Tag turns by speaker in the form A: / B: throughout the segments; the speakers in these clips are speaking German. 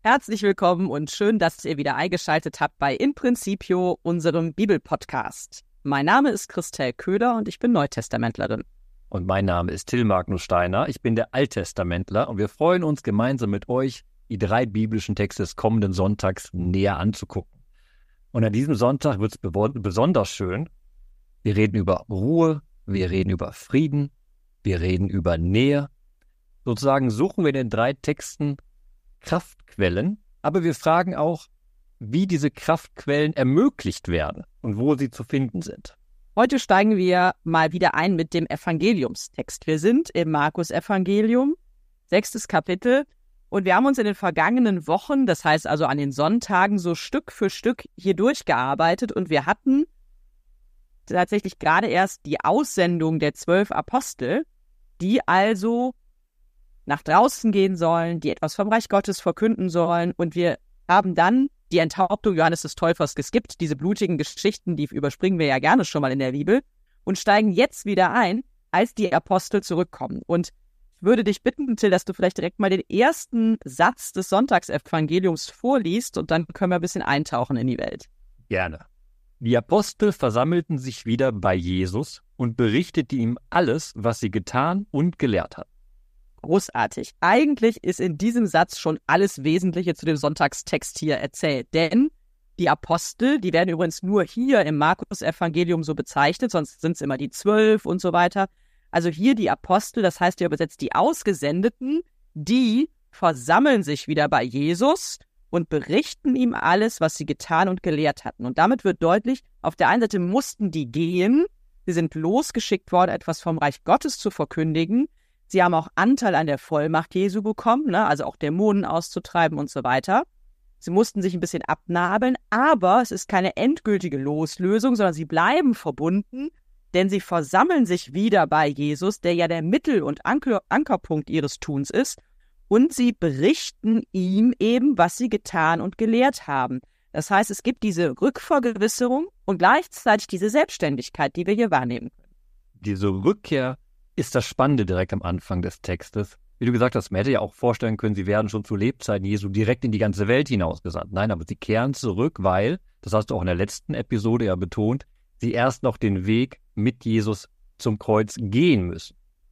A: Herzlich willkommen und schön, dass ihr wieder eingeschaltet habt bei In Principio, unserem Bibelpodcast. Mein Name ist Christel Köhler und ich bin Neutestamentlerin.
B: Und mein Name ist Till Magnus Steiner, ich bin der Alttestamentler und wir freuen uns gemeinsam mit euch, die 3 biblischen Texte des kommenden Sonntags näher anzugucken. Und an diesem Sonntag wird es besonders schön. Wir reden über Ruhe, wir reden über Frieden, wir reden über Nähe. Sozusagen suchen wir in den 3 Texten Kraftquellen, aber wir fragen auch, wie diese Kraftquellen ermöglicht werden und wo sie zu finden sind.
A: Heute steigen wir mal wieder ein mit dem Evangeliumstext. Wir sind im Markus-Evangelium, 6. Kapitel, und wir haben uns in den vergangenen Wochen, das heißt also an den Sonntagen, so Stück für Stück hier durchgearbeitet und wir hatten tatsächlich gerade erst die Aussendung der 12 Apostel, die also nach draußen gehen sollen, die etwas vom Reich Gottes verkünden sollen, und wir haben dann die Enthauptung Johannes des Täufers geskippt. Diese blutigen Geschichten, die überspringen wir ja gerne schon mal in der Bibel und steigen jetzt wieder ein, als die Apostel zurückkommen. Und ich würde dich bitten, Till, dass du vielleicht direkt mal den ersten Satz des Sonntagsevangeliums vorliest und dann können wir ein bisschen eintauchen in die Welt.
B: Gerne. Die Apostel versammelten sich wieder bei Jesus und berichteten ihm alles, was sie getan und gelehrt hatten.
A: Großartig. Eigentlich ist in diesem Satz schon alles Wesentliche zu dem Sonntagstext hier erzählt. Denn die Apostel, die werden übrigens nur hier im Markus-Evangelium so bezeichnet, sonst sind es immer die 12 und so weiter. Also hier die Apostel, das heißt ja übersetzt die Ausgesendeten, die versammeln sich wieder bei Jesus und berichten ihm alles, was sie getan und gelehrt hatten. Und damit wird deutlich, auf der einen Seite mussten die gehen, sie sind losgeschickt worden, etwas vom Reich Gottes zu verkündigen. Sie haben auch Anteil an der Vollmacht Jesu bekommen, also auch Dämonen auszutreiben und so weiter. Sie mussten sich ein bisschen abnabeln, aber es ist keine endgültige Loslösung, sondern sie bleiben verbunden, denn sie versammeln sich wieder bei Jesus, der ja der Mittel- und Ankerpunkt ihres Tuns ist, und sie berichten ihm eben, was sie getan und gelehrt haben. Das heißt, es gibt diese Rückvergewisserung und gleichzeitig diese Selbstständigkeit, die wir hier wahrnehmen können.
B: Diese Rückkehr ist das Spannende direkt am Anfang des Textes. Wie du gesagt hast, man hätte ja auch vorstellen können, sie werden schon zu Lebzeiten Jesu direkt in die ganze Welt hinausgesandt. Nein, aber sie kehren zurück, weil, das hast du auch in der letzten Episode ja betont, sie erst noch den Weg mit Jesus zum Kreuz gehen müssen.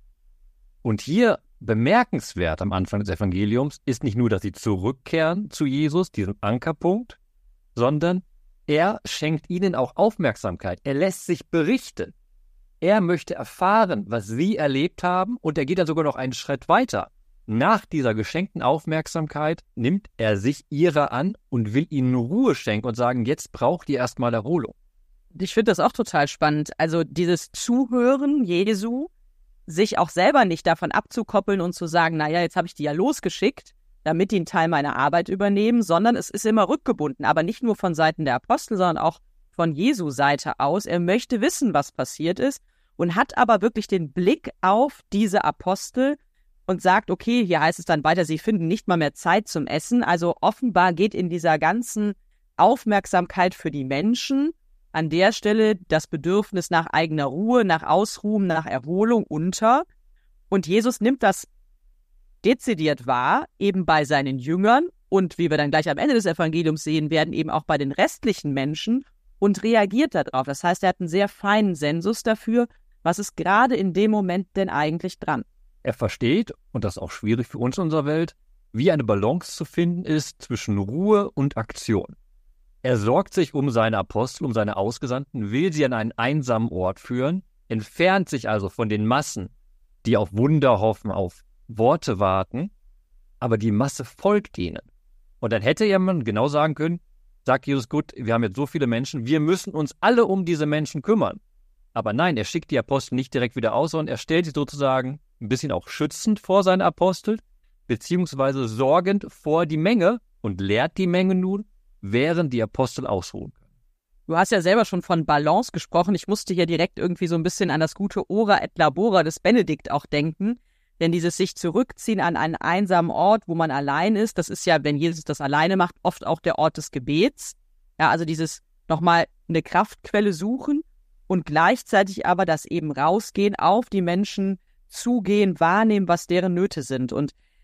B: Und hier bemerkenswert am Anfang des Evangeliums ist nicht nur, dass sie zurückkehren zu Jesus, diesem Ankerpunkt, sondern er schenkt ihnen auch Aufmerksamkeit. Er lässt sich berichten. Er möchte erfahren, was sie erlebt haben, und er geht dann sogar noch einen Schritt weiter. Nach dieser geschenkten Aufmerksamkeit nimmt er sich ihrer an und will ihnen Ruhe schenken und sagen, jetzt braucht ihr erstmal Erholung.
A: Ich finde das auch total spannend. Also dieses Zuhören Jesu, sich auch selber nicht davon abzukoppeln und zu sagen, naja, jetzt habe ich die ja losgeschickt, damit die einen Teil meiner Arbeit übernehmen, sondern es ist immer rückgebunden, aber nicht nur von Seiten der Apostel, sondern auch von Jesu Seite aus. Er möchte wissen, was passiert ist, und hat aber wirklich den Blick auf diese Apostel und sagt, okay, hier heißt es dann weiter, sie finden nicht mal mehr Zeit zum Essen. Also offenbar geht in dieser ganzen Aufmerksamkeit für die Menschen an der Stelle das Bedürfnis nach eigener Ruhe, nach Ausruhen, nach Erholung unter. Und Jesus nimmt das dezidiert wahr, eben bei seinen Jüngern und, wie wir dann gleich am Ende des Evangeliums sehen werden, eben auch bei den restlichen Menschen, und reagiert darauf. Das heißt, er hat einen sehr feinen Sensus dafür, was ist gerade in dem Moment denn eigentlich dran.
B: Er versteht, und das ist auch schwierig für uns in unserer Welt, wie eine Balance zu finden ist zwischen Ruhe und Aktion. Er sorgt sich um seine Apostel, um seine Ausgesandten, will sie an einen einsamen Ort führen, entfernt sich also von den Massen, die auf Wunder hoffen, auf Worte warten, aber die Masse folgt ihnen. Und dann hätte jemand genau sagen können, sagt Jesus, gut, wir haben jetzt so viele Menschen, wir müssen uns alle um diese Menschen kümmern. Aber nein, er schickt die Apostel nicht direkt wieder aus, sondern er stellt sie sozusagen ein bisschen auch schützend vor seine Apostel, beziehungsweise sorgend vor die Menge und lehrt die Menge nun, während die Apostel ausruhen können.
A: Du hast ja selber schon von Balance gesprochen. Ich musste hier direkt irgendwie so ein bisschen an das gute Ora et labora des Benedikt auch denken. Denn dieses sich zurückziehen an einen einsamen Ort, wo man allein ist, das ist ja, wenn Jesus das alleine macht, oft auch der Ort des Gebets. Ja, also dieses nochmal eine Kraftquelle suchen und gleichzeitig aber das eben rausgehen, auf die Menschen zugehen, wahrnehmen, was deren Nöte sind. Und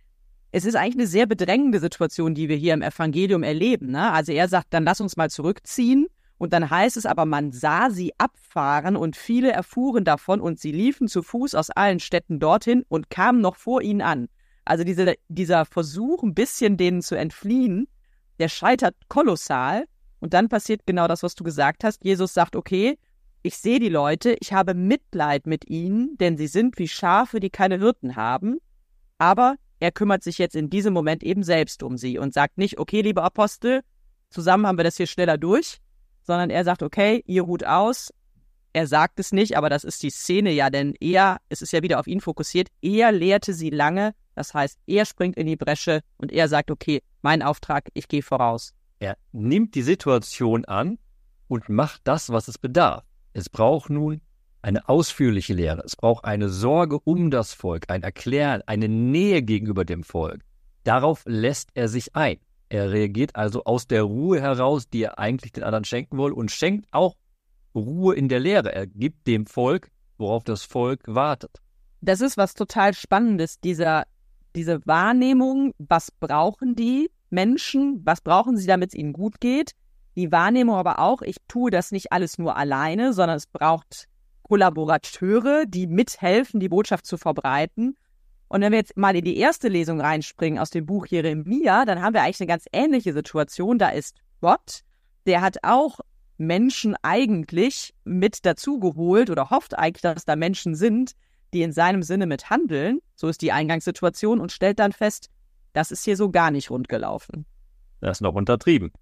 A: es ist eigentlich eine sehr bedrängende Situation, die wir hier im Evangelium erleben, ne? Also er sagt, dann lass uns mal zurückziehen. Und dann heißt es aber, man sah sie abfahren und viele erfuhren davon und sie liefen zu Fuß aus allen Städten dorthin und kamen noch vor ihnen an. Also dieser Versuch, ein bisschen denen zu entfliehen, der scheitert kolossal. Und dann passiert genau das, was du gesagt hast. Jesus sagt, okay, ich sehe die Leute, ich habe Mitleid mit ihnen, denn sie sind wie Schafe, die keine Hirten haben. Aber er kümmert sich jetzt in diesem Moment eben selbst um sie und sagt nicht, okay, liebe Apostel, zusammen haben wir das hier schneller durch, sondern er sagt, okay, ihr ruht aus. Er sagt es nicht, aber das ist die Szene ja, denn es ist ja wieder auf ihn fokussiert, er lehrte sie lange, das heißt, er springt in die Bresche und er sagt, okay, mein Auftrag, ich gehe voraus.
B: Er nimmt die Situation an und macht das, was es bedarf. Es braucht nun eine ausführliche Lehre, es braucht eine Sorge um das Volk, ein Erklären, eine Nähe gegenüber dem Volk. Darauf lässt er sich ein. Er reagiert also aus der Ruhe heraus, die er eigentlich den anderen schenken will und schenkt auch Ruhe in der Lehre. Er gibt dem Volk, worauf das Volk wartet.
A: Das ist was total Spannendes, diese Wahrnehmung, was brauchen die Menschen, was brauchen sie, damit es ihnen gut geht. Die Wahrnehmung aber auch, ich tue das nicht alles nur alleine, sondern es braucht Kollaborateure, die mithelfen, die Botschaft zu verbreiten. Und wenn wir jetzt mal in die erste Lesung reinspringen aus dem Buch Jeremia, dann haben wir eigentlich eine ganz ähnliche Situation. Da ist Gott, der hat auch Menschen eigentlich mit dazugeholt oder hofft eigentlich, dass da Menschen sind, die in seinem Sinne mit handeln. So ist die Eingangssituation und stellt dann fest, das ist hier so gar nicht rund gelaufen.
B: Das ist noch untertrieben.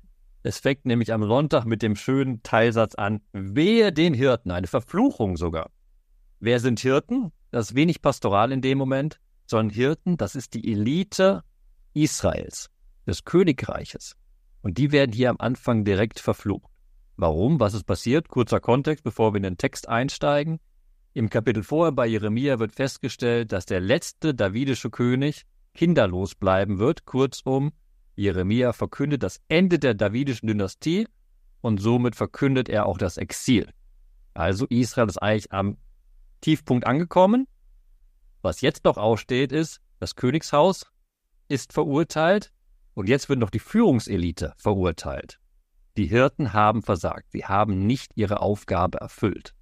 B: Es fängt nämlich am Sonntag mit dem schönen Teilsatz an, wehe den Hirten, eine Verfluchung sogar. Wer sind Hirten? Das ist wenig pastoral in dem Moment, sondern Hirten, das ist die Elite Israels, des Königreiches. Und die werden hier am Anfang direkt verflucht. Warum? Was ist passiert? Kurzer Kontext, bevor wir in den Text einsteigen. Im Kapitel vorher bei Jeremia wird festgestellt, dass der letzte davidische König kinderlos bleiben wird. Kurzum, Jeremia verkündet das Ende der davidischen Dynastie und somit verkündet er auch das Exil. Also Israel ist eigentlich am Tiefpunkt angekommen. Was jetzt noch aussteht, ist, das Königshaus ist verurteilt und jetzt wird noch die Führungselite verurteilt. Die Hirten haben versagt, sie haben nicht ihre Aufgabe erfüllt.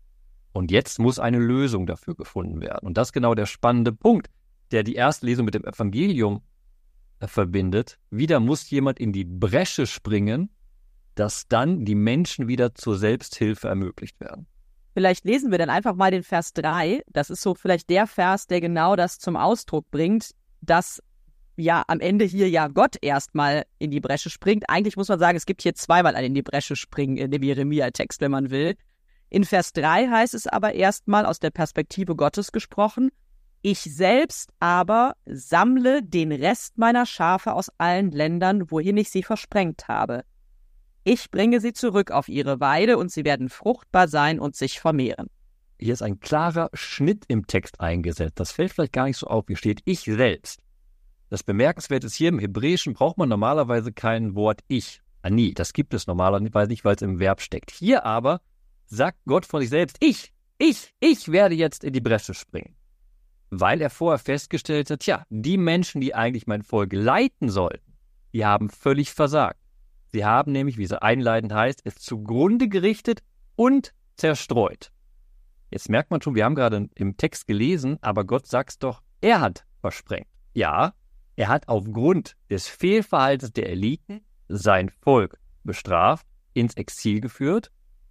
B: Und jetzt muss eine Lösung dafür gefunden werden. Und das ist genau der spannende Punkt, der die erste Lesung mit dem Evangelium verbindet. Wieder muss jemand in die Bresche springen, dass dann die Menschen wieder zur Selbsthilfe ermöglicht werden.
A: Vielleicht lesen wir dann einfach mal den Vers 3. Das ist so vielleicht der Vers, der genau das zum Ausdruck bringt, dass ja am Ende hier ja Gott erstmal in die Bresche springt. Eigentlich muss man sagen, es gibt hier zweimal ein in die Bresche springen in dem Jeremia-Text, wenn man will. In Vers 3 heißt es aber erstmal aus der Perspektive Gottes gesprochen, ich selbst aber sammle den Rest meiner Schafe aus allen Ländern, wohin ich sie versprengt habe. Ich bringe sie zurück auf ihre Weide und sie werden fruchtbar sein und sich vermehren.
B: Hier ist ein klarer Schnitt im Text eingesetzt. Das fällt vielleicht gar nicht so auf. Hier steht ich selbst. Das Bemerkenswerte ist, hier im Hebräischen braucht man normalerweise kein Wort ich, ani. Das gibt es normalerweise nicht, weil es im Verb steckt. Hier aber sagt Gott von sich selbst, ich werde jetzt in die Bresche springen. Weil er vorher festgestellt hat, die Menschen, die eigentlich mein Volk leiten sollten, die haben völlig versagt. Sie haben nämlich, wie es einleitend heißt, es zugrunde gerichtet und zerstreut. Jetzt merkt man schon, wir haben gerade im Text gelesen, aber Gott sagt doch, er hat versprengt. Ja, er hat aufgrund des Fehlverhaltens der Eliten sein Volk bestraft, ins Exil geführt.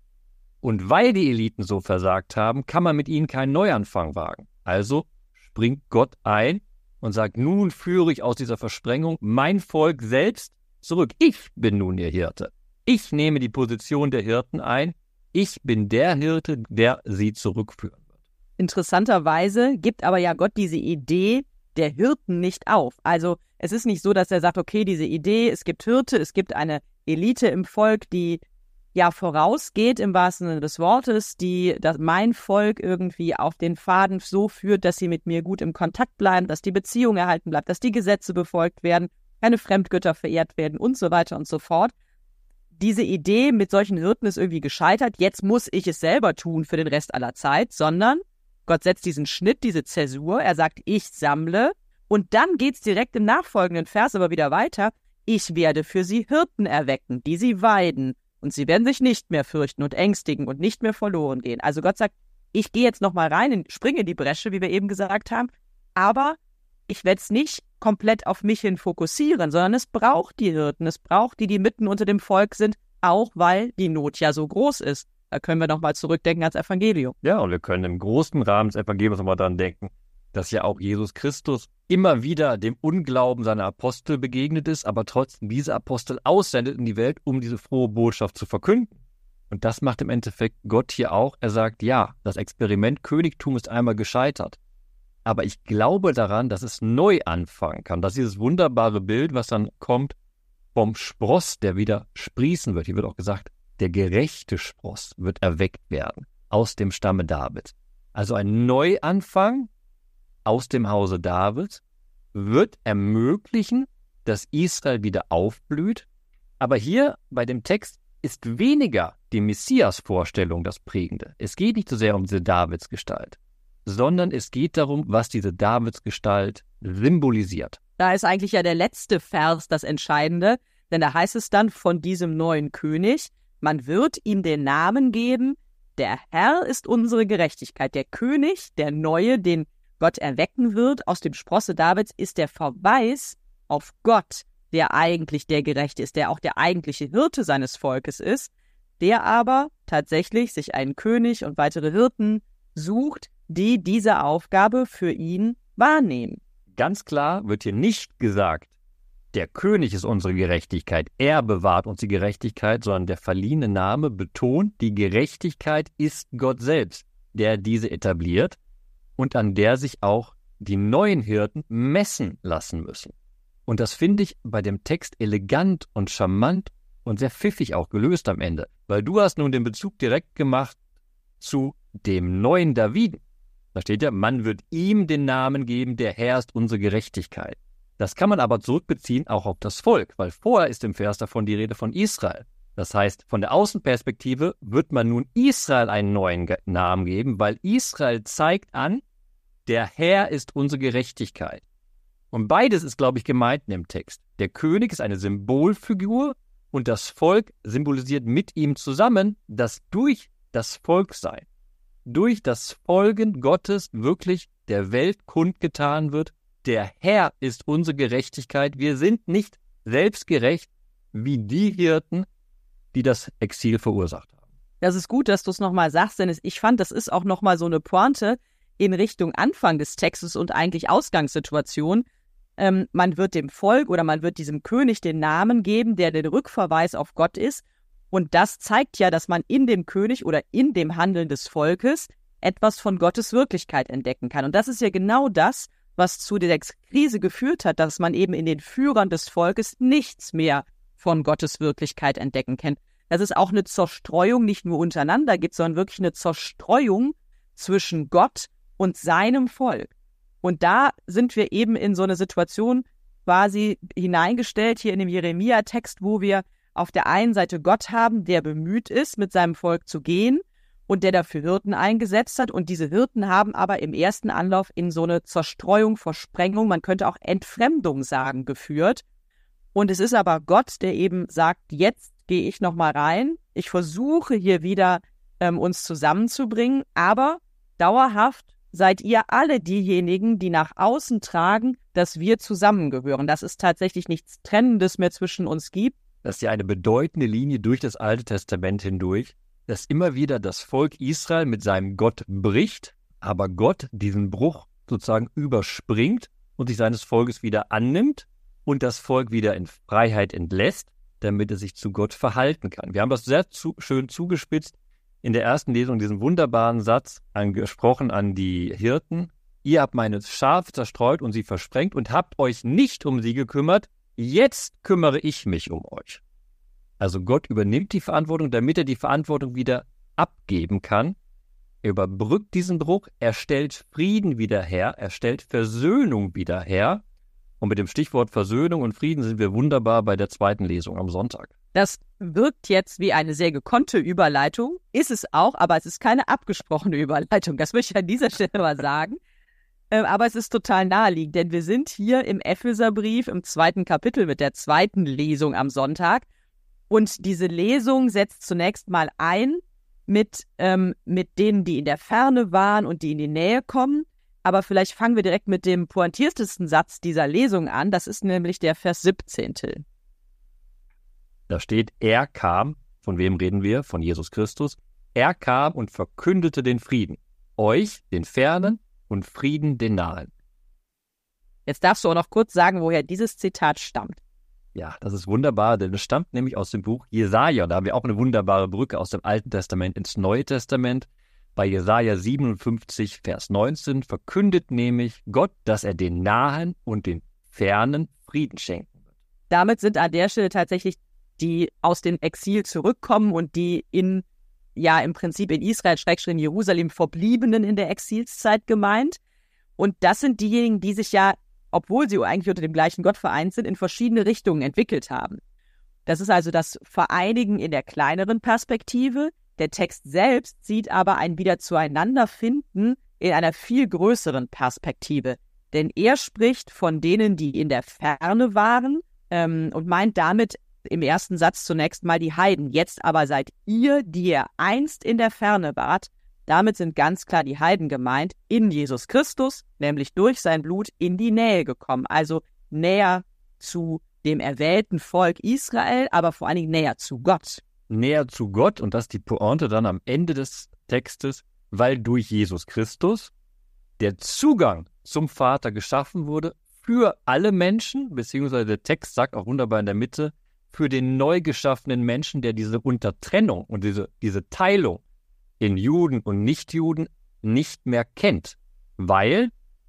B: Und weil die Eliten so versagt haben, kann man mit ihnen keinen Neuanfang wagen. Also springt Gott ein und sagt, nun führe ich aus dieser Versprengung mein Volk selbst zurück. Ich bin nun ihr Hirte. Ich nehme die Position der Hirten ein. Ich bin der Hirte, der sie zurückführen wird.
A: Interessanterweise gibt aber ja Gott diese Idee der Hirten nicht auf. Also es ist nicht so, dass er sagt, okay, diese Idee, es gibt Hirte, es gibt eine Elite im Volk, die ja vorausgeht im wahrsten Sinne des Wortes, die mein Volk irgendwie auf den Faden so führt, dass sie mit mir gut im Kontakt bleiben, dass die Beziehung erhalten bleibt, dass die Gesetze befolgt werden, keine Fremdgötter verehrt werden und so weiter und so fort. Diese Idee mit solchen Hirten ist irgendwie gescheitert. Jetzt muss ich es selber tun für den Rest aller Zeit, sondern Gott setzt diesen Schnitt, diese Zäsur. Er sagt, ich sammle Und dann geht's direkt im nachfolgenden Vers aber wieder weiter. Ich werde für sie Hirten erwecken, die sie weiden. Und sie werden sich nicht mehr fürchten und ängstigen und nicht mehr verloren gehen. Also Gott sagt, ich gehe jetzt nochmal rein, springe in die Bresche, wie wir eben gesagt haben. Aber ich werde es nicht komplett auf mich hin fokussieren, sondern es braucht die Hirten, es braucht die mitten unter dem Volk sind, auch weil die Not ja so groß ist. Da können wir nochmal zurückdenken ans Evangelium.
B: Ja, und wir können im großen Rahmen des Evangeliums nochmal dran denken, dass ja auch Jesus Christus immer wieder dem Unglauben seiner Apostel begegnet ist, aber trotzdem diese Apostel aussendet in die Welt, um diese frohe Botschaft zu verkünden. Und das macht im Endeffekt Gott hier auch. Er sagt, ja, das Experiment Königtum ist einmal gescheitert. Aber ich glaube daran, dass es neu anfangen kann. Dass dieses wunderbare Bild, was dann kommt, vom Spross, der wieder sprießen wird. Hier wird auch gesagt, der gerechte Spross wird erweckt werden aus dem Stamme David. Also ein Neuanfang aus dem Hause David wird ermöglichen, dass Israel wieder aufblüht. Aber hier bei dem Text ist weniger die Messias-Vorstellung das Prägende. Es geht nicht so sehr um diese Davidsgestalt, sondern es geht darum, was diese Davidsgestalt symbolisiert.
A: Da ist eigentlich ja der letzte Vers das Entscheidende, denn da heißt es dann von diesem neuen König, man wird ihm den Namen geben, der Herr ist unsere Gerechtigkeit. Der König, der Neue, den Gott erwecken wird aus dem Sprosse Davids, ist der Verweis auf Gott, der eigentlich der Gerechte ist, der auch der eigentliche Hirte seines Volkes ist, der aber tatsächlich sich einen König und weitere Hirten sucht, die diese Aufgabe für ihn wahrnehmen.
B: Ganz klar wird hier nicht gesagt, der König ist unsere Gerechtigkeit, er bewahrt uns die Gerechtigkeit, sondern der verliehene Name betont, die Gerechtigkeit ist Gott selbst, der diese etabliert und an der sich auch die neuen Hirten messen lassen müssen. Und das finde ich bei dem Text elegant und charmant und sehr pfiffig auch gelöst am Ende, weil du hast nun den Bezug direkt gemacht zu dem neuen David. Da steht ja, man wird ihm den Namen geben, der Herr ist unsere Gerechtigkeit. Das kann man aber zurückbeziehen auch auf das Volk, weil vorher ist im Vers davon die Rede von Israel. Das heißt, von der Außenperspektive wird man nun Israel einen neuen Namen geben, weil Israel zeigt an, der Herr ist unsere Gerechtigkeit. Und beides ist, glaube ich, gemeint in dem Text. Der König ist eine Symbolfigur und das Volk symbolisiert mit ihm zusammen, dass durch das Volksein, durch das Folgen Gottes wirklich der Welt kundgetan wird, der Herr ist unsere Gerechtigkeit. Wir sind nicht selbstgerecht wie die Hirten, die das Exil verursacht haben.
A: Das ist gut, dass du es nochmal sagst, denn ich fand, das ist auch nochmal so eine Pointe in Richtung Anfang des Textes und eigentlich Ausgangssituation. Man wird dem Volk oder man wird diesem König den Namen geben, der den Rückverweis auf Gott ist. Und das zeigt ja, dass man in dem König oder in dem Handeln des Volkes etwas von Gottes Wirklichkeit entdecken kann. Und das ist ja genau das, was zu der Krise geführt hat, dass man eben in den Führern des Volkes nichts mehr von Gottes Wirklichkeit entdecken kann. Dass es auch eine Zerstreuung nicht nur untereinander gibt, sondern wirklich eine Zerstreuung zwischen Gott und seinem Volk. Und da sind wir eben in so eine Situation quasi hineingestellt, hier in dem Jeremia-Text, wo wir auf der einen Seite Gott haben, der bemüht ist, mit seinem Volk zu gehen und der dafür Hirten eingesetzt hat. Und diese Hirten haben aber im ersten Anlauf in so eine Zerstreuung, Versprengung, man könnte auch Entfremdung sagen, geführt. Und es ist aber Gott, der eben sagt, jetzt gehe ich nochmal rein. Ich versuche hier wieder uns zusammenzubringen, aber dauerhaft seid ihr alle diejenigen, die nach außen tragen, dass wir zusammengehören, dass es tatsächlich nichts Trennendes mehr zwischen uns gibt.
B: Das ist ja eine bedeutende Linie durch das Alte Testament hindurch, dass immer wieder das Volk Israel mit seinem Gott bricht, aber Gott diesen Bruch sozusagen überspringt und sich seines Volkes wieder annimmt und das Volk wieder in Freiheit entlässt, damit es sich zu Gott verhalten kann. Wir haben das sehr schön zugespitzt in der ersten Lesung, diesen wunderbaren Satz angesprochen an die Hirten. Ihr habt meine Schafe zerstreut und sie versprengt und habt euch nicht um sie gekümmert. Jetzt kümmere ich mich um euch. Also Gott übernimmt die Verantwortung, damit er die Verantwortung wieder abgeben kann. Er überbrückt diesen Bruch, er stellt Frieden wieder her, er stellt Versöhnung wieder her. Und mit dem Stichwort Versöhnung und Frieden sind wir wunderbar bei der zweiten Lesung am Sonntag.
A: Das wirkt jetzt wie eine sehr gekonnte Überleitung, ist es auch, aber es ist keine abgesprochene Überleitung. Das möchte ich an dieser Stelle mal sagen. Aber es ist total naheliegend, denn wir sind hier im Epheserbrief im 2. Kapitel mit der 2. Lesung am Sonntag. Und diese Lesung setzt zunächst mal ein mit denen, die in der Ferne waren und die in die Nähe kommen. Aber vielleicht fangen wir direkt mit dem pointiertesten Satz dieser Lesung an. Das ist nämlich der Vers 17.
B: Da steht, er kam, von wem reden wir? Von Jesus Christus. Er kam und verkündete den Frieden. Euch, den Fernen, und Frieden, den Nahen.
A: Jetzt darfst du auch noch kurz sagen, woher dieses Zitat stammt.
B: Ja, das ist wunderbar, denn es stammt nämlich aus dem Buch Jesaja. Da haben wir auch eine wunderbare Brücke aus dem Alten Testament ins Neue Testament. Bei Jesaja 57, Vers 19 verkündet nämlich Gott, dass er den Nahen und den Fernen Frieden schenken wird.
A: Damit sind an der Stelle tatsächlich die aus dem Exil zurückkommen und die im Prinzip in Israel, in Jerusalem Verbliebenen in der Exilszeit gemeint. Und das sind diejenigen, die sich ja, obwohl sie eigentlich unter dem gleichen Gott vereint sind, in verschiedene Richtungen entwickelt haben. Das ist also das Vereinigen in der kleineren Perspektive. Der Text selbst sieht aber ein Wiederzueinanderfinden in einer viel größeren Perspektive. Denn er spricht von denen, die in der Ferne waren und meint damit im ersten Satz zunächst mal die Heiden. Jetzt aber seid ihr, die ihr einst in der Ferne wart. Damit sind ganz klar die Heiden gemeint, in Jesus Christus, nämlich durch sein Blut in die Nähe gekommen. Also näher zu dem erwählten Volk Israel, aber vor allen Dingen näher zu Gott.
B: Näher zu Gott, und das ist die Pointe dann am Ende des Textes, weil durch Jesus Christus der Zugang zum Vater geschaffen wurde für alle Menschen, beziehungsweise der Text sagt auch wunderbar in der Mitte, für den neu geschaffenen Menschen, der diese Untertrennung und diese Teilung in Juden und Nichtjuden nicht mehr kennt, weil,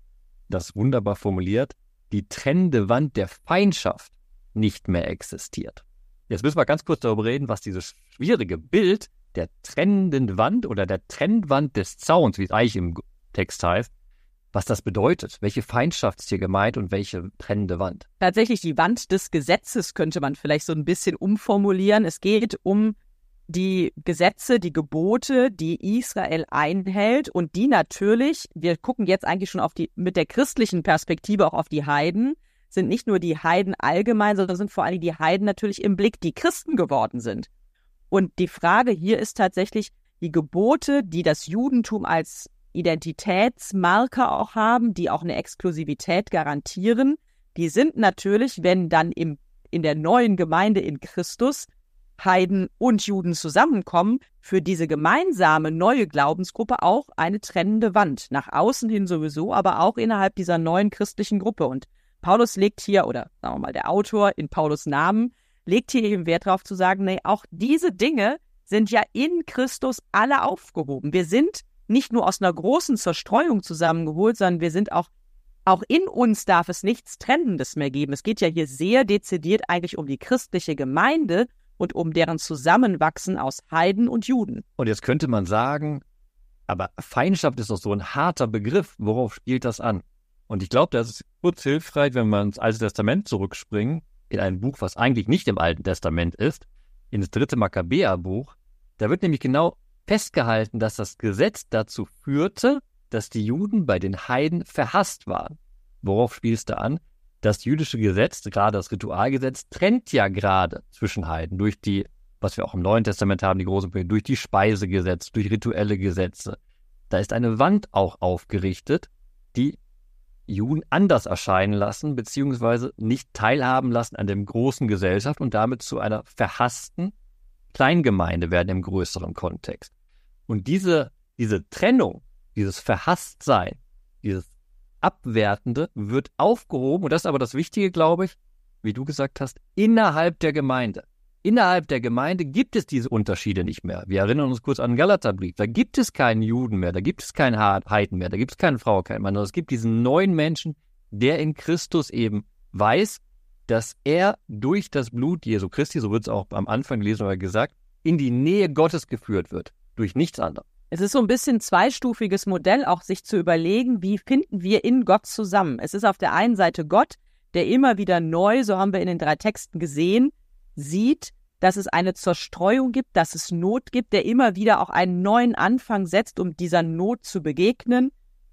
B: das wunderbar formuliert, die trennende Wand der Feindschaft nicht mehr existiert. Jetzt müssen wir ganz kurz darüber reden, was dieses schwierige Bild der trennenden Wand oder der Trennwand des Zauns, wie es eigentlich im Text heißt, was das bedeutet, welche Feindschaft ist hier gemeint und welche trennende Wand.
A: Tatsächlich die Wand des Gesetzes könnte man vielleicht so ein bisschen umformulieren. Es geht um die Gesetze, die Gebote, die Israel einhält und die natürlich, wir gucken jetzt eigentlich schon mit der christlichen Perspektive auch auf die Heiden, sind nicht nur die Heiden allgemein, sondern sind vor allem die Heiden natürlich im Blick, die Christen geworden sind. Und die Frage hier ist tatsächlich, die Gebote, die das Judentum als Identitätsmarker auch haben, die auch eine Exklusivität garantieren, die sind natürlich, wenn dann in der neuen Gemeinde in Christus Heiden und Juden zusammenkommen, für diese gemeinsame neue Glaubensgruppe auch eine trennende Wand. Nach außen hin sowieso, aber auch innerhalb dieser neuen christlichen Gruppe. Und Paulus legt hier, oder sagen wir mal der Autor in Paulus Namen, legt hier eben Wert darauf zu sagen, nee, auch diese Dinge sind ja in Christus alle aufgehoben. Wir sind nicht nur aus einer großen Zerstreuung zusammengeholt, sondern wir sind auch in uns darf es nichts Trennendes mehr geben. Es geht ja hier sehr dezidiert eigentlich um die christliche Gemeinde und um deren Zusammenwachsen aus Heiden und Juden.
B: Und jetzt könnte man sagen, aber Feindschaft ist doch so ein harter Begriff. Worauf spielt das an? Und ich glaube, das ist kurz hilfreich, wenn wir ins Alte Testament zurückspringen, in ein Buch, was eigentlich nicht im Alten Testament ist, in das 3. Makkabäerbuch. Da wird nämlich genau festgehalten, dass das Gesetz dazu führte, dass die Juden bei den Heiden verhasst waren. Worauf spielst du an? Das jüdische Gesetz, gerade das Ritualgesetz, trennt ja gerade zwischen Heiden durch die, was wir auch im Neuen Testament haben, die großen Punkte, durch die Speisegesetze, durch rituelle Gesetze. Da ist eine Wand auch aufgerichtet, die Juden anders erscheinen lassen, beziehungsweise nicht teilhaben lassen an der großen Gesellschaft und damit zu einer verhassten Kleingemeinde werden im größeren Kontext. Und diese Trennung, dieses Verhasstsein, dieses Abwertende wird aufgehoben, und das ist aber das Wichtige, glaube ich, wie du gesagt hast, innerhalb der Gemeinde. Innerhalb der Gemeinde gibt es diese Unterschiede nicht mehr. Wir erinnern uns kurz an den Galaterbrief. Da gibt es keinen Juden mehr, da gibt es keinen Heiden mehr, da gibt es keine Frau, keinen Mann. Es gibt diesen neuen Menschen, der in Christus eben weiß, dass er durch das Blut Jesu Christi, so wird es auch am Anfang gelesen oder gesagt, in die Nähe Gottes geführt wird, durch nichts anderes.
A: Es ist so ein bisschen zweistufiges Modell, auch sich zu überlegen, wie finden wir in Gott zusammen. Es ist auf der einen Seite Gott, der immer wieder neu, so haben wir in den 3 Texten gesehen, sieht, dass es eine Zerstreuung gibt, dass es Not gibt, der immer wieder auch einen neuen Anfang setzt, um dieser Not zu begegnen,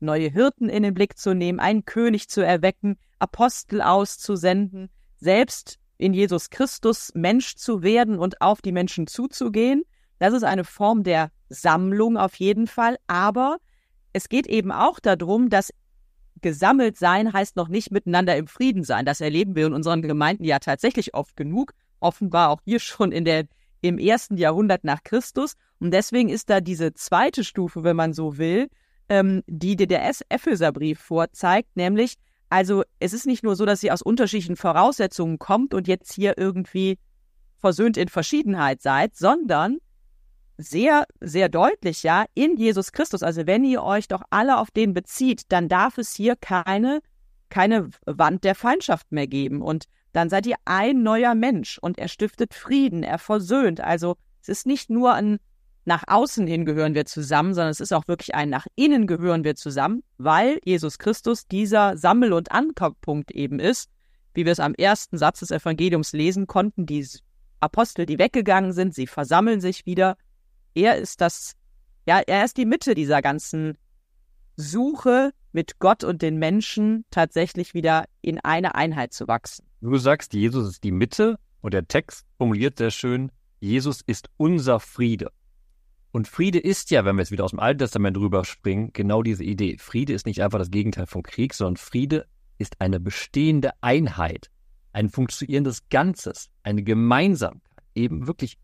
A: neue Hirten in den Blick zu nehmen, einen König zu erwecken, Apostel auszusenden, selbst in Jesus Christus Mensch zu werden und auf die Menschen zuzugehen. Das ist eine Form der Sammlung auf jeden Fall, aber es geht eben auch darum, dass gesammelt sein heißt noch nicht miteinander im Frieden sein. Das erleben wir in unseren Gemeinden ja tatsächlich oft genug, offenbar auch hier schon im 1. Jahrhundert nach Christus. Und deswegen ist da diese zweite Stufe, wenn man so will, die der Epheserbrief vorzeigt, nämlich, also es ist nicht nur so, dass sie aus unterschiedlichen Voraussetzungen kommt und jetzt hier irgendwie versöhnt in Verschiedenheit seid, sondern sehr, sehr deutlich, ja, in Jesus Christus. Also wenn ihr euch doch alle auf den bezieht, dann darf es hier keine Wand der Feindschaft mehr geben. Und dann seid ihr ein neuer Mensch und er stiftet Frieden, er versöhnt. Also es ist nicht nur ein nach außen hin gehören wir zusammen, sondern es ist auch wirklich ein nach innen gehören wir zusammen, weil Jesus Christus dieser Sammel- und Ankommenpunkt eben ist, wie wir es am ersten Satz des Evangeliums lesen konnten, die Apostel, die weggegangen sind, sie versammeln sich wieder. Er ist er ist die Mitte dieser ganzen Suche mit Gott und den Menschen tatsächlich wieder in eine Einheit zu wachsen.
B: Du sagst, Jesus ist die Mitte und der Text formuliert sehr schön, Jesus ist unser Friede. Und Friede ist ja, wenn wir jetzt wieder aus dem Alten Testament rüberspringen, genau diese Idee. Friede ist nicht einfach das Gegenteil von Krieg, sondern Friede ist eine bestehende Einheit, ein funktionierendes Ganzes, eine Gemeinsamkeit, eben wirklich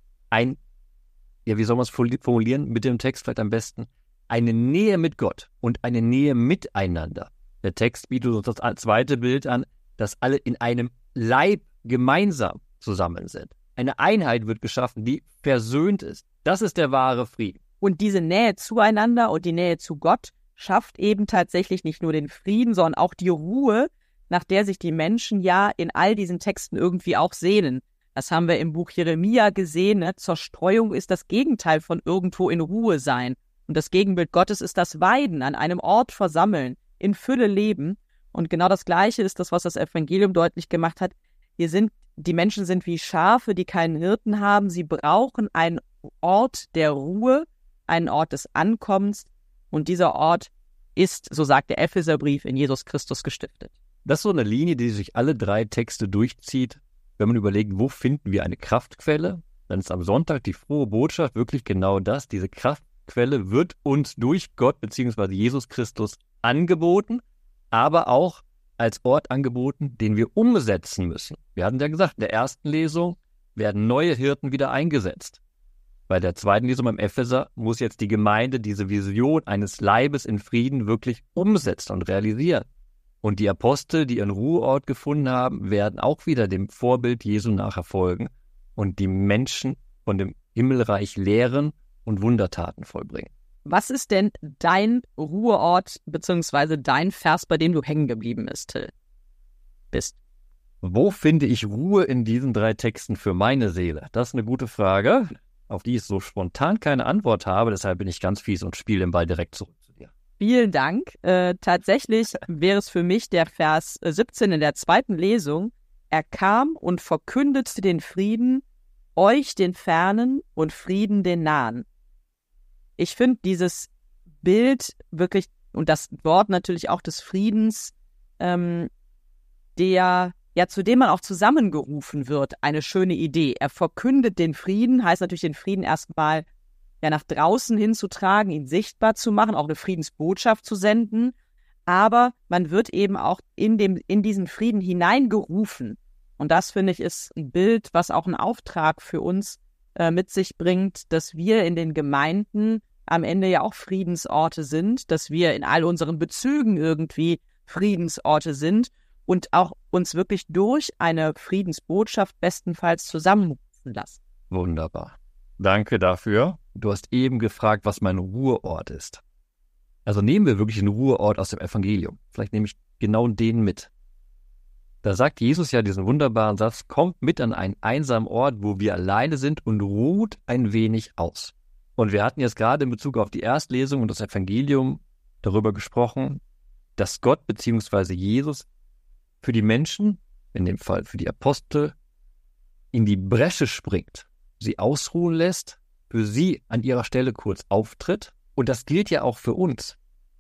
B: wie soll man es formulieren mit dem Text vielleicht am besten, eine Nähe mit Gott und eine Nähe miteinander. Der Text bietet uns das zweite Bild an, dass alle in einem Leib gemeinsam zusammen sind. Eine Einheit wird geschaffen, die versöhnt ist. Das ist der wahre Frieden.
A: Und diese Nähe zueinander und die Nähe zu Gott schafft eben tatsächlich nicht nur den Frieden, sondern auch die Ruhe, nach der sich die Menschen ja in all diesen Texten irgendwie auch sehnen. Das haben wir im Buch Jeremia gesehen. Ne? Zerstreuung ist das Gegenteil von irgendwo in Ruhe sein. Und das Gegenbild Gottes ist das Weiden, an einem Ort versammeln, in Fülle leben. Und genau das Gleiche ist das, was das Evangelium deutlich gemacht hat. Die Menschen sind wie Schafe, die keinen Hirten haben. Sie brauchen einen Ort der Ruhe, einen Ort des Ankommens. Und dieser Ort ist, so sagt der Epheserbrief, in Jesus Christus gestiftet.
B: Das ist so eine Linie, die sich alle drei Texte durchzieht. Wenn man überlegt, wo finden wir eine Kraftquelle, dann ist am Sonntag die frohe Botschaft wirklich genau das. Diese Kraftquelle wird uns durch Gott bzw. Jesus Christus angeboten, aber auch als Ort angeboten, den wir umsetzen müssen. Wir hatten ja gesagt, in der ersten Lesung werden neue Hirten wieder eingesetzt. Bei der zweiten Lesung beim Epheser muss jetzt die Gemeinde diese Vision eines Leibes in Frieden wirklich umsetzen und realisieren. Und die Apostel, die ihren Ruheort gefunden haben, werden auch wieder dem Vorbild Jesu nachfolgen und die Menschen von dem Himmelreich lehren und Wundertaten vollbringen.
A: Was ist denn dein Ruheort bzw. dein Vers, bei dem du hängen geblieben bist?
B: Wo finde ich Ruhe in diesen drei Texten für meine Seele? Das ist eine gute Frage, auf die ich so spontan keine Antwort habe. Deshalb bin ich ganz fies und spiele den Ball direkt zurück zu dir.
A: Vielen Dank. Tatsächlich wäre es für mich der Vers 17 in der zweiten Lesung. Er kam und verkündete den Frieden, euch den Fernen und Frieden den Nahen. Ich finde dieses Bild wirklich, und das Wort natürlich auch des Friedens, zu dem man auch zusammengerufen wird, eine schöne Idee. Er verkündet den Frieden, heißt natürlich den Frieden erstmal nach draußen hinzutragen, ihn sichtbar zu machen, auch eine Friedensbotschaft zu senden. Aber man wird eben auch in diesen Frieden hineingerufen. Und das, finde ich, ist ein Bild, was auch einen Auftrag für uns mit sich bringt, dass wir in den Gemeinden am Ende ja auch Friedensorte sind, dass wir in all unseren Bezügen irgendwie Friedensorte sind und auch uns wirklich durch eine Friedensbotschaft bestenfalls zusammenrufen lassen.
B: Wunderbar. Danke dafür. Du hast eben gefragt, was mein Ruheort ist. Also nehmen wir wirklich einen Ruheort aus dem Evangelium. Vielleicht nehme ich genau den mit. Da sagt Jesus ja diesen wunderbaren Satz, kommt mit an einen einsamen Ort, wo wir alleine sind und ruht ein wenig aus. Und wir hatten jetzt gerade in Bezug auf die Erstlesung und das Evangelium darüber gesprochen, dass Gott bzw. Jesus für die Menschen, in dem Fall für die Apostel, in die Bresche springt, sie ausruhen lässt, für sie an ihrer Stelle kurz auftritt. Und das gilt ja auch für uns.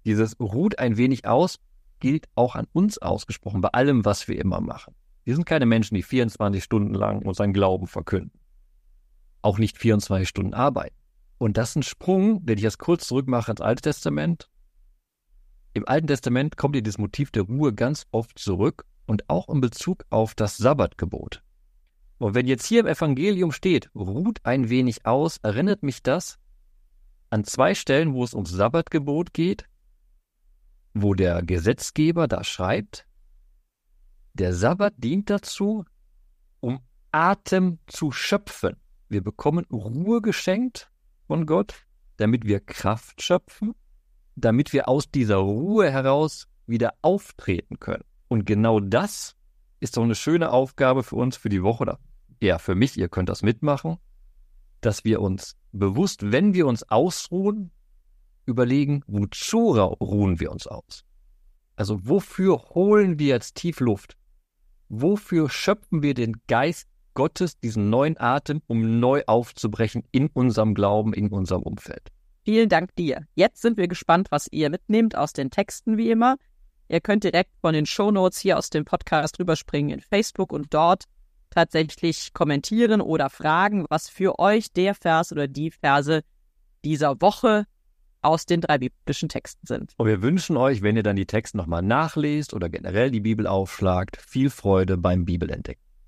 B: Dieses ruht ein wenig aus, gilt auch an uns ausgesprochen, bei allem, was wir immer machen. Wir sind keine Menschen, die 24 Stunden lang unseren Glauben verkünden. Auch nicht 24 Stunden arbeiten. Und das ist ein Sprung, den ich jetzt kurz zurückmache ins Alte Testament. Im Alten Testament kommt dieses Motiv der Ruhe ganz oft zurück und auch in Bezug auf das Sabbatgebot. Und wenn jetzt hier im Evangelium steht, ruht ein wenig aus, erinnert mich das an 2 Stellen, wo es ums Sabbatgebot geht, wo der Gesetzgeber da schreibt, der Sabbat dient dazu, um Atem zu schöpfen. Wir bekommen Ruhe geschenkt von Gott, damit wir Kraft schöpfen, damit wir aus dieser Ruhe heraus wieder auftreten können. Und genau das ist doch eine schöne Aufgabe für uns für die Woche, oder eher für mich, ihr könnt das mitmachen, dass wir uns bewusst, wenn wir uns ausruhen, überlegen, wozu ruhen wir uns aus? Also wofür holen wir jetzt tief Luft? Wofür schöpfen wir den Geist Gottes, diesen neuen Atem, um neu aufzubrechen in unserem Glauben, in unserem Umfeld?
A: Vielen Dank dir. Jetzt sind wir gespannt, was ihr mitnehmt aus den Texten wie immer. Ihr könnt direkt von den Shownotes hier aus dem Podcast rüberspringen in Facebook und dort tatsächlich kommentieren oder fragen, was für euch der Vers oder die Verse dieser Woche aus den 3 biblischen Texten sind.
B: Und wir wünschen euch, wenn ihr dann die Texte nochmal nachlest oder generell die Bibel aufschlagt, viel Freude beim Bibelentdecken.